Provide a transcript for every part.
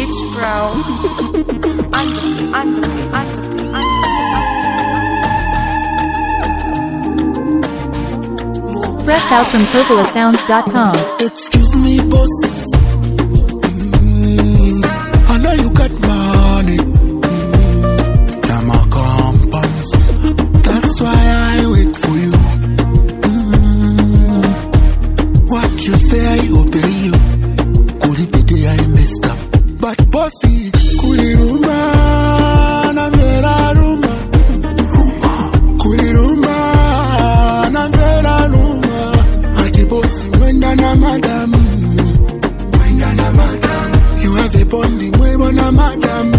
Rich bro. Fresh out from CopolaSounds.com. Excuse me, boss. I know you got money. I'm a compans. That's why I wait for you. What you say, I obey you. Could it be the I messed up? But bossy, could it rumor? Na vera rumor. Could it rumor? Na vera rumor. Ati bossy, wenda na madam. Wenda na madam. You have a bonding, wenda na madam.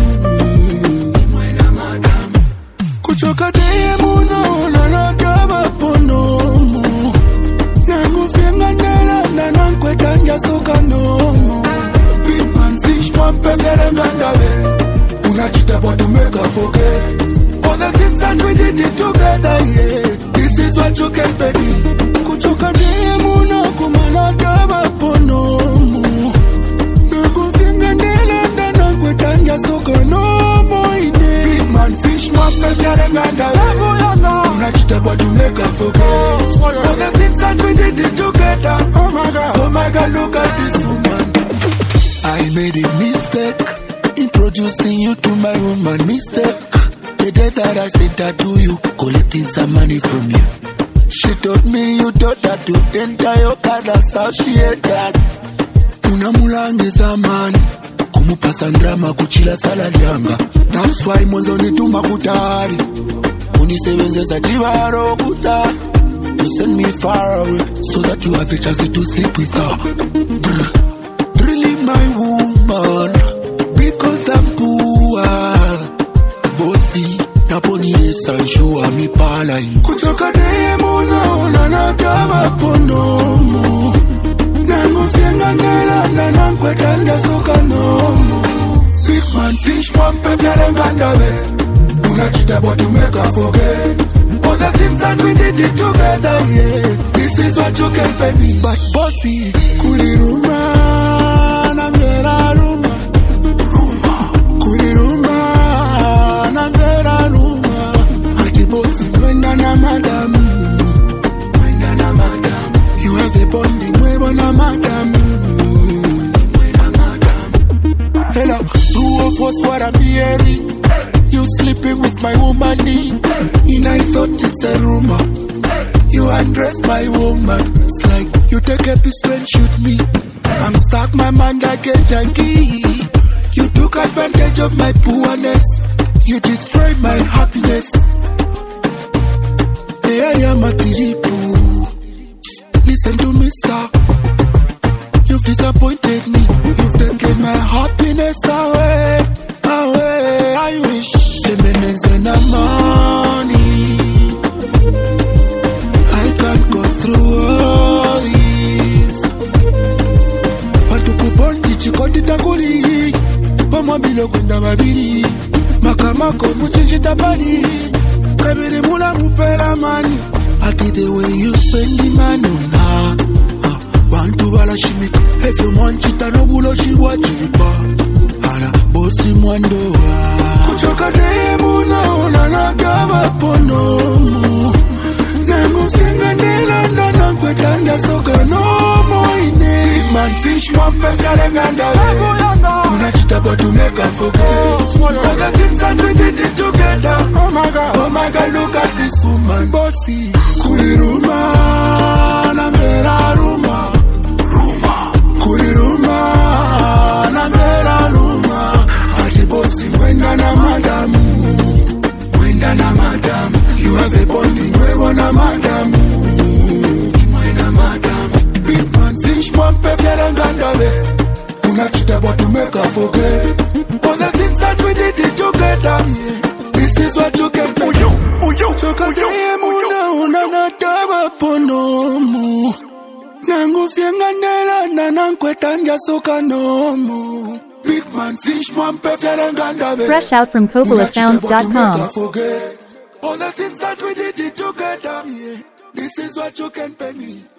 Wenda madam. Kuchoka demu no, na na kaba ponomo. Nangu fienga nela, na nankwe tanja soka nomo. Big man fish, pumpe vere gandawe. Unachita but to make her forget all the things that we did it together, yeah. This is what you can pay me. Kuchoka demu na kumana kaba ponomo. Nangu fienga nela, na nankwe tanja soka nomo ine. Big man fish, pumpe vere gandawe. Unachita but to make her forget all the things that we did it together. Oh my God, look at this woman. I made a mistake introducing you to my woman. Mistake. The day that I said that to you, collecting some money from you. She told me you thought that to enter your car. That's how she had that. Unamulangiza mani kumupasa ndrama kuchila salari yanga. That's why mwanzo nituma kutari unisebenzeza divaro kutari. You send me far away so that you have a chance to sleep with her. Really my woman, because I'm poor. Bossy, naponi esanshua mi pala ingo. Kuchoka demo na nakaba ponomo. Nangu fienga nela na nankwe tanja soka nomo. Big man fish pumpe vyare gandawe. Unachita but you make her forget all the things that we did it together, yeah. This is what you can pay me. But bossy, kuri rumba, na vera rumba. Kuri rumba, na vera rumba. Ati bossy, wenda na madam. Wenda na madam. You have a bonding, wenda na madam. Wenda madam. Hello, two of us what I'm hearing. You sleeping with my woman, and I thought it's a rumor. You undress my woman. It's like you take a pistol and shoot me. I'm stuck, my man, like a junkie. You took advantage of my poorness. You destroyed my happiness. The area matiripu. Listen to me, sir. You've disappointed me. You've taken my happiness away. Away, I wish Semeneze na money. I can't go through all this. Patukupondi chikondi takuli. Poma bilo kunda babiri. Makamako muchinjita bali. Kabiri mula mupela mani. I did the way you spend the money on her. Want to bala shimika. If you want chita no bulo shi wajiba. Bossy mwandoa kuchoka demu na nakaba ponomo. Nangu fienga nela na nankwe tanja soka nomo ine. Man fish mwampe vyare gandawe. Unachita but to make her forget all the things that we did it together. Oh my God, look at this woman. Bossy, kuri rumba, na vera rumba. Kuri rumba, na vera rumba. Bossy, wenda na madam. Wenda na madam. You have a bonding, wenda na madam. Wenda madam. Big man fish, pumpe vyare gandawe. Unachita but to make her forget all the things that we did it together, yeah. This is what you can pay. Choka demu na nakaba ponomo. Nangu fienga nela na nankwe tanja soka nomo. Big man fish, pumpe vyare gandawe. Fresh out from CopolaSounds.com. All the things that we did it together, yeah. This is what you can pay me.